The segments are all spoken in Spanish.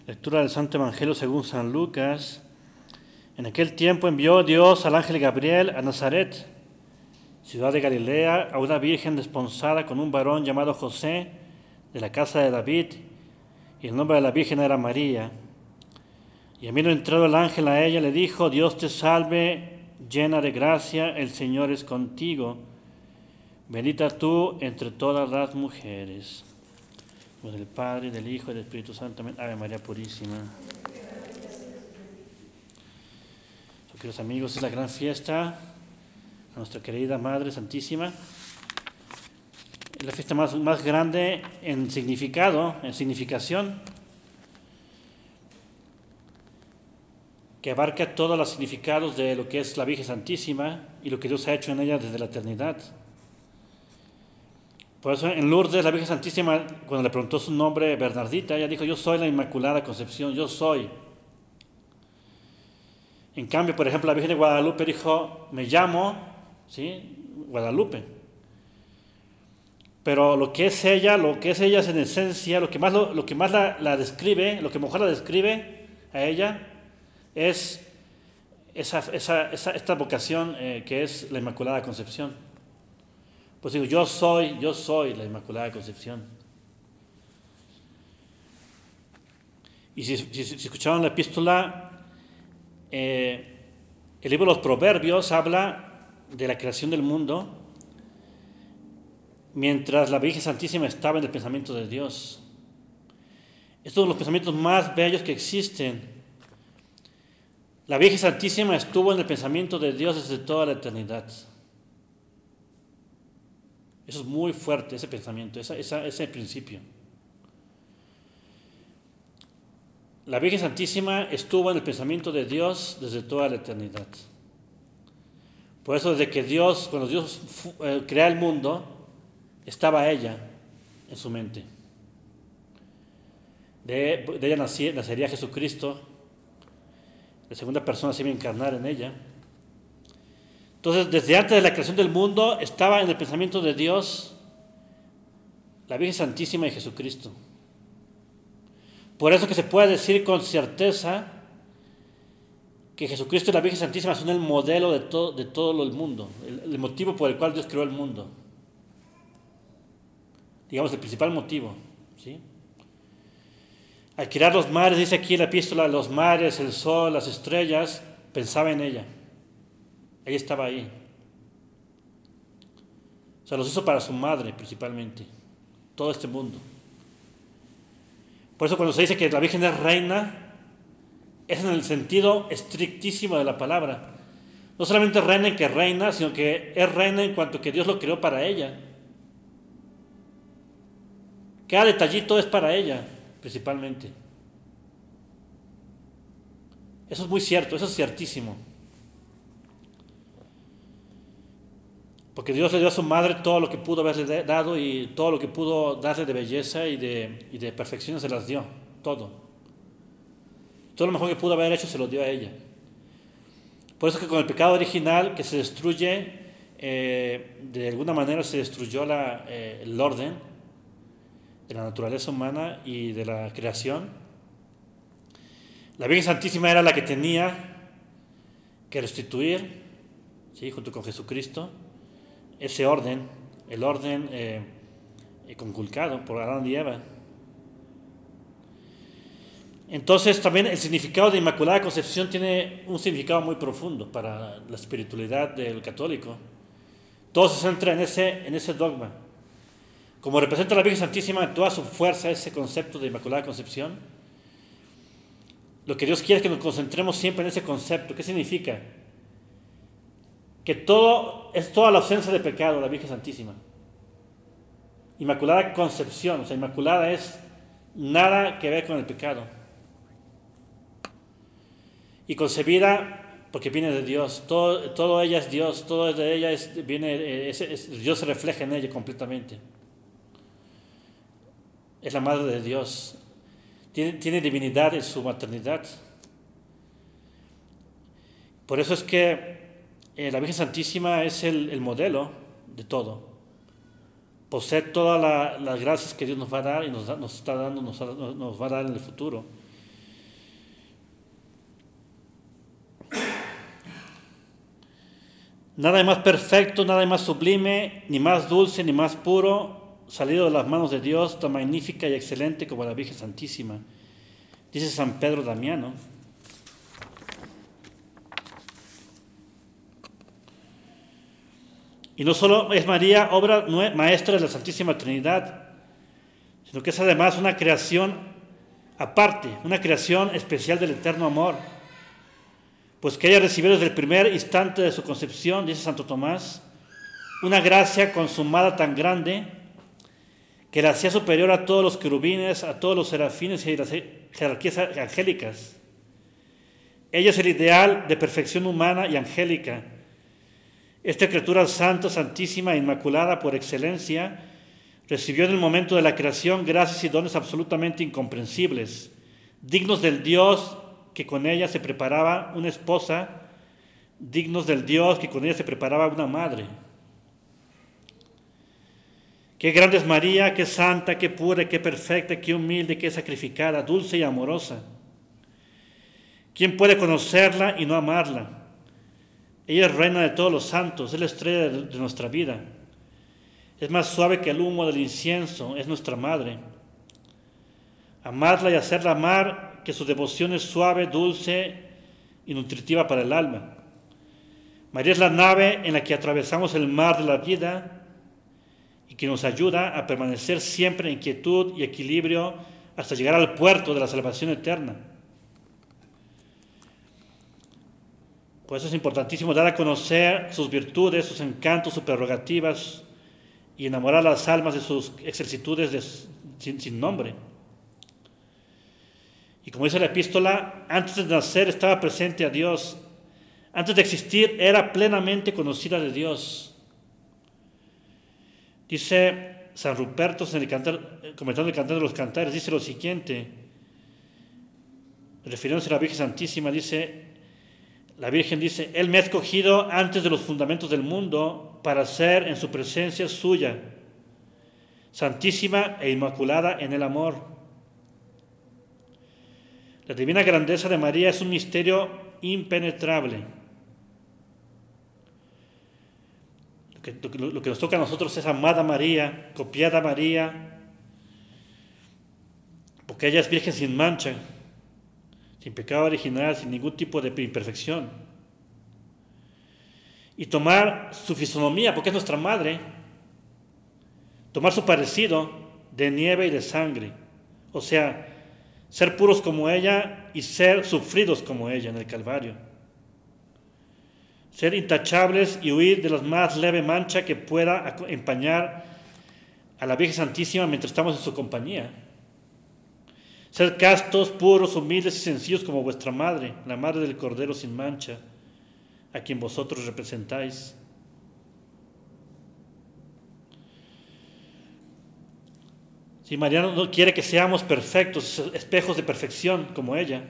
Lectura del Santo Evangelio según San Lucas. En aquel tiempo envió Dios al ángel Gabriel a Nazaret, ciudad de Galilea, a una virgen desposada con un varón llamado José, de la casa de David, y el nombre de la virgen era María. Y habiendo entrado el ángel a ella, le dijo: Dios te salve, llena de gracia, el Señor es contigo. Bendita tú entre todas las mujeres. Del Padre, del Hijo y del Espíritu Santo. Amén. Ave María Purísima. Queridos amigos, es la gran fiesta a nuestra querida Madre Santísima. Es la fiesta más grande en significado, en significación, que abarca todos los significados de lo que es la Virgen Santísima y lo que Dios ha hecho en ella desde la eternidad. Por eso en Lourdes la Virgen Santísima, cuando le preguntó su nombre Bernardita, ella dijo: yo soy la Inmaculada Concepción, yo soy. En cambio, por ejemplo, la Virgen de Guadalupe dijo: me llamo, ¿sí?, Guadalupe. Pero lo que es ella es en esencia, lo que más la describe, lo que mejor la describe a ella, es esta vocación que es la Inmaculada Concepción. Pues digo, yo soy la Inmaculada Concepción. Y si escucharon la epístola, el libro de los Proverbios habla de la creación del mundo mientras la Virgen Santísima estaba en el pensamiento de Dios. Es uno de los pensamientos más bellos que existen. La Virgen Santísima estuvo en el pensamiento de Dios desde toda la eternidad. Eso es muy fuerte, ese pensamiento, ese principio. La Virgen Santísima estuvo en el pensamiento de Dios desde toda la eternidad. Por eso, desde que cuando Dios crea el mundo, estaba ella en su mente. De ella nacería Jesucristo, la segunda persona se iba a encarnar en ella. Entonces, desde antes de la creación del mundo, estaba en el pensamiento de Dios la Virgen Santísima y Jesucristo. Por eso que se puede decir con certeza que Jesucristo y la Virgen Santísima son el modelo de todo el mundo, el motivo por el cual Dios creó el mundo. Digamos, el principal motivo, ¿sí? Al crear los mares, dice aquí en la epístola, los mares, el sol, las estrellas, pensaba en ella. Ella estaba ahí. O sea, los hizo para su madre principalmente, todo este mundo. Por eso cuando se dice que la Virgen es reina, es en el sentido estrictísimo de la palabra. No solamente reina en que reina, sino que es reina en cuanto que Dios lo creó para ella. Cada detallito es para ella, principalmente. Eso es muy cierto, eso es ciertísimo. Porque Dios le dio a su madre todo lo que pudo haberle dado y todo lo que pudo darle de belleza y de perfección se las dio, todo. Todo lo mejor que pudo haber hecho se lo dio a ella. Por eso que con el pecado original que se destruye, de alguna manera se destruyó el orden de la naturaleza humana y de la creación. La Virgen Santísima era la que tenía que restituir, ¿sí?, junto con Jesucristo, ese orden, el orden conculcado por Adán y Eva. Entonces también el significado de Inmaculada Concepción tiene un significado muy profundo para la espiritualidad del católico. Todo se centra en ese dogma. Como representa a la Virgen Santísima en toda su fuerza ese concepto de Inmaculada Concepción, lo que Dios quiere es que nos concentremos siempre en ese concepto. ¿Qué significa? Que todo es toda la ausencia de pecado, la Virgen Santísima. Inmaculada Concepción, o sea, Inmaculada es nada que ver con el pecado. Y concebida porque viene de Dios, todo ella es Dios, todo de ella Dios se refleja en ella completamente. Es la madre de Dios, tiene divinidad en su maternidad. Por eso es que la Virgen Santísima es el modelo de todo. Posee todas las gracias que Dios nos va a dar y nos está dando, nos va a dar en el futuro. Nada de más perfecto, nada de más sublime, ni más dulce, ni más puro, salido de las manos de Dios, tan magnífica y excelente como la Virgen Santísima. Dice San Pedro Damiano. Y no solo es María obra maestra de la Santísima Trinidad, sino que es además una creación aparte, una creación especial del eterno amor. Pues que ella recibió desde el primer instante de su concepción, dice Santo Tomás, una gracia consumada tan grande que la hacía superior a todos los querubines, a todos los serafines y a las jerarquías angélicas. Ella es el ideal de perfección humana y angélica. Esta criatura santa, santísima e inmaculada por excelencia, recibió en el momento de la creación gracias y dones absolutamente incomprensibles, dignos del Dios que con ella se preparaba una esposa, dignos del Dios que con ella se preparaba una madre. Qué grande es María, qué santa, qué pura, qué perfecta, qué humilde, qué sacrificada, dulce y amorosa. ¿Quién puede conocerla y no amarla? Ella es reina de todos los santos, es la estrella de nuestra vida. Es más suave que el humo del incienso, es nuestra madre. Amarla y hacerla amar, que su devoción es suave, dulce y nutritiva para el alma. María es la nave en la que atravesamos el mar de la vida y que nos ayuda a permanecer siempre en quietud y equilibrio hasta llegar al puerto de la salvación eterna. Por eso es importantísimo dar a conocer sus virtudes, sus encantos, sus prerrogativas y enamorar a las almas de sus excelitudes sin nombre. Y como dice la epístola, antes de nacer estaba presente a Dios. Antes de existir era plenamente conocida de Dios. Dice San Ruperto en el comentando el Cantar de los Cantares, dice lo siguiente, refiriéndose a la Virgen Santísima, la Virgen dice, Él me ha escogido antes de los fundamentos del mundo para ser en su presencia suya, santísima e inmaculada en el amor. La divina grandeza de María es un misterio impenetrable. Lo que nos toca a nosotros es amada María, copiada María, porque ella es virgen sin mancha, sin pecado original, sin ningún tipo de imperfección. Y tomar su fisonomía, porque es nuestra madre, tomar su parecido de nieve y de sangre, o sea, ser puros como ella y ser sufridos como ella en el Calvario. Ser intachables y huir de la más leve mancha que pueda empañar a la Virgen Santísima mientras estamos en su compañía. Ser castos, puros, humildes y sencillos como vuestra madre, la madre del Cordero sin mancha, a quien vosotros representáis. Si María no quiere que seamos perfectos, espejos de perfección como ella,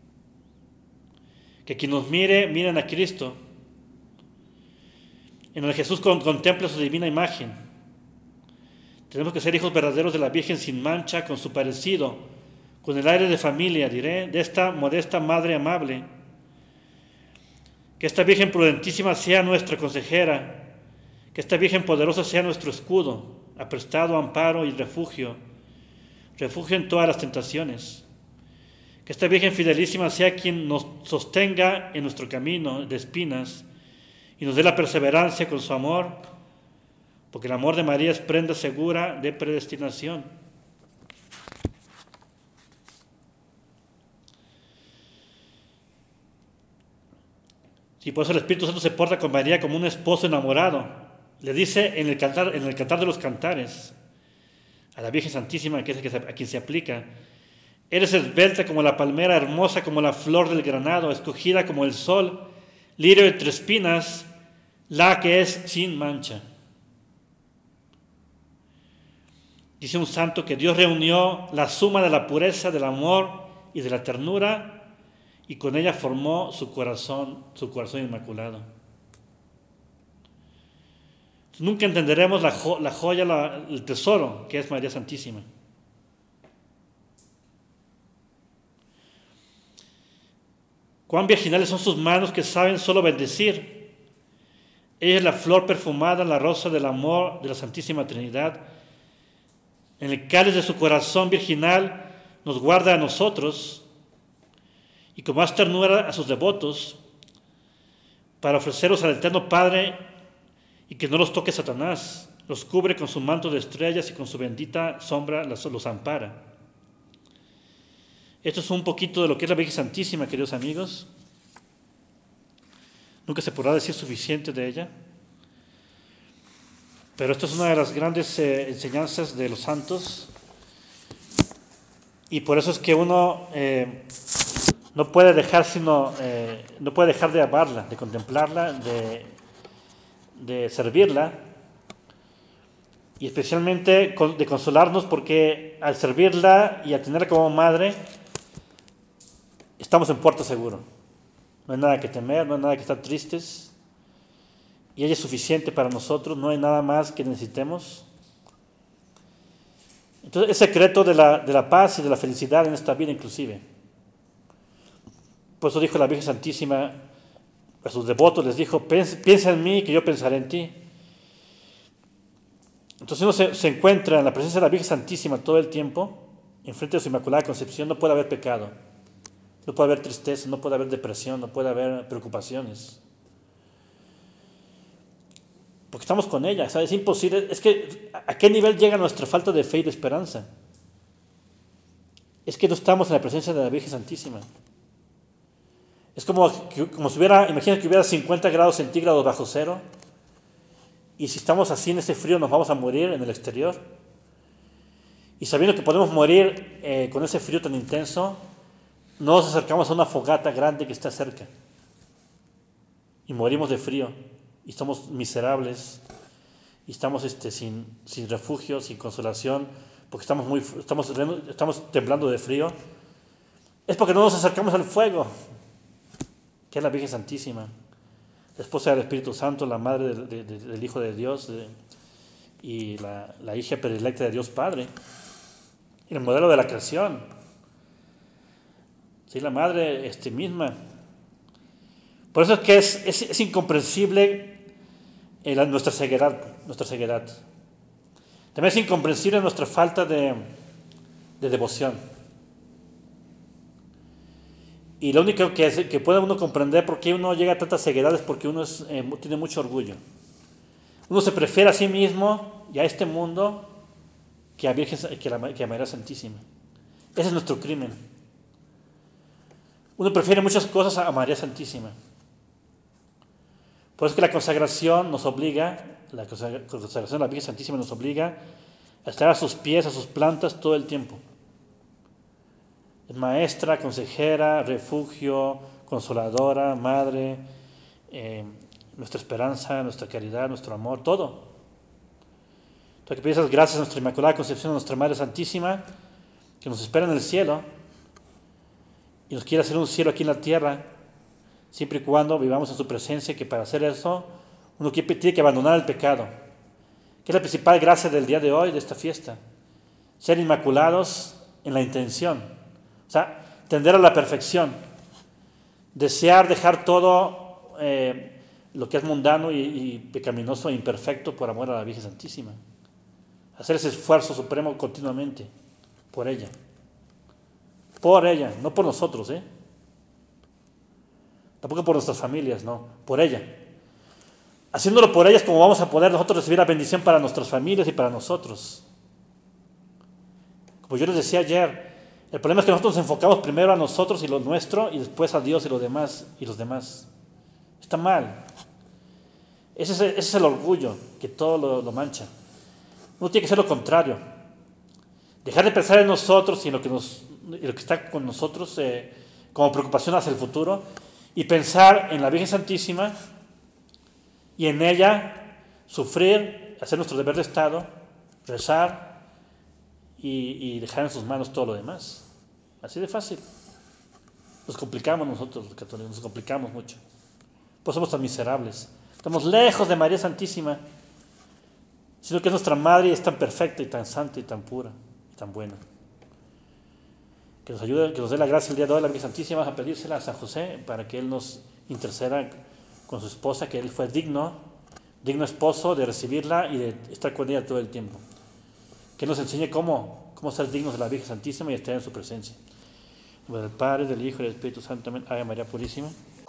que quien nos mire, miren a Cristo, en el Jesús contempla su divina imagen. Tenemos que ser hijos verdaderos de la Virgen sin mancha, con su parecido, con el aire de familia, de esta modesta madre amable. Que esta Virgen prudentísima sea nuestra consejera, que esta Virgen poderosa sea nuestro escudo, aprestado amparo y refugio en todas las tentaciones. Que esta Virgen fidelísima sea quien nos sostenga en nuestro camino de espinas y nos dé la perseverancia con su amor, porque el amor de María es prenda segura de predestinación. Y por eso el Espíritu Santo se porta con María como un esposo enamorado. Le dice en el cantar de los cantares a la Virgen Santísima, que es a quien se aplica, eres esbelta como la palmera, hermosa como la flor del granado, escogida como el sol, lirio entre espinas, la que es sin mancha. Dice un santo que Dios reunió la suma de la pureza, del amor y de la ternura, y con ella formó su corazón inmaculado. Nunca entenderemos la joya, el tesoro que es María Santísima. Cuán virginales son sus manos que saben solo bendecir. Ella es la flor perfumada, la rosa del amor de la Santísima Trinidad. En el cáliz de su corazón virginal nos guarda a nosotros y con más ternura a sus devotos para ofreceros al Eterno Padre y que no los toque Satanás. Los cubre con su manto de estrellas y con su bendita sombra los ampara. Esto es un poquito de lo que es la Virgen Santísima, queridos amigos. Nunca se podrá decir suficiente de ella. Pero esto es una de las grandes enseñanzas de los santos. Y por eso es que uno no puede dejar de amarla, de contemplarla, de servirla. Y especialmente de consolarnos, porque al servirla y a tenerla como madre, estamos en puerto seguro. No hay nada que temer, no hay nada que estar tristes. Y ella es suficiente para nosotros, no hay nada más que necesitemos. Entonces, es secreto de la paz y de la felicidad en esta vida inclusive. Por eso dijo la Virgen Santísima a sus devotos, les dijo, piensa en mí que yo pensaré en ti. Entonces uno se encuentra en la presencia de la Virgen Santísima todo el tiempo, enfrente de su Inmaculada Concepción, no puede haber pecado, no puede haber tristeza, no puede haber depresión, no puede haber preocupaciones. Porque estamos con ella, ¿sabes? Es imposible. Es que, ¿a qué nivel llega nuestra falta de fe y de esperanza? Es que no estamos en la presencia de la Virgen Santísima. Es como si hubiera, imagina que hubiera 50 grados centígrados bajo cero, y si estamos así en ese frío nos vamos a morir en el exterior. Y sabiendo que podemos morir con ese frío tan intenso, no nos acercamos a una fogata grande que está cerca. Y morimos de frío. Y somos miserables. Y estamos sin refugio, sin consolación, porque estamos temblando de frío. Es porque no nos acercamos al fuego, que es la Virgen Santísima, la esposa del Espíritu Santo, la madre del Hijo de Dios y la hija predilecta de Dios Padre, y el modelo de la creación. Sí, la madre misma. Por eso es que es incomprensible nuestra ceguedad. También es incomprensible nuestra falta de devoción. Y lo único que puede uno comprender por qué uno llega a tantas ceguedades es porque uno tiene mucho orgullo. Uno se prefiere a sí mismo y a este mundo que a María Santísima. Ese es nuestro crimen. Uno prefiere muchas cosas a María Santísima. Por eso es que la consagración la consagración de la Virgen Santísima nos obliga a estar a sus pies, a sus plantas todo el tiempo. Es maestra, consejera, refugio, consoladora, madre, nuestra esperanza, nuestra caridad, nuestro amor, todo. Entonces que pides gracias a nuestra Inmaculada Concepción, a nuestra Madre Santísima, que nos espera en el cielo y nos quiere hacer un cielo aquí en la tierra, siempre y cuando vivamos en su presencia, que para hacer eso uno tiene que abandonar el pecado, que es la principal gracia del día de hoy, de esta fiesta. Ser inmaculados en la intención. O sea, tender a la perfección, desear dejar todo lo que es mundano y pecaminoso e imperfecto por amor a la Virgen Santísima. Hacer ese esfuerzo supremo continuamente por ella. Por ella, no por nosotros, tampoco por nuestras familias, no, por ella. Haciéndolo por ella es como vamos a poder nosotros recibir la bendición para nuestras familias y para nosotros. Como yo les decía ayer, el problema es que nosotros nos enfocamos primero a nosotros y lo nuestro y después a Dios y los demás. Está mal. Ese es el orgullo que todo lo mancha. Uno tiene que ser lo contrario. Dejar de pensar en nosotros y en lo que está con nosotros como preocupación hacia el futuro y pensar en la Virgen Santísima y en ella sufrir, hacer nuestro deber de Estado, rezar y dejar en sus manos todo lo demás. Así de fácil. Nos complicamos nosotros los católicos, nos complicamos mucho. Pues somos tan miserables. Estamos lejos de María Santísima, sino que nuestra Madre y es tan perfecta y tan santa y tan pura y tan buena. Que nos ayude, que nos dé la gracia el día de hoy, la Virgen Santísima. Vamos a pedírsela a San José para que Él nos interceda con su esposa, que Él fue digno digno esposo de recibirla y de estar con ella todo el tiempo. Que nos enseñe cómo ser dignos de la Virgen Santísima y estar en su presencia. En nombre del Padre, del Hijo y del Espíritu Santo. Amén. Ave María Purísima.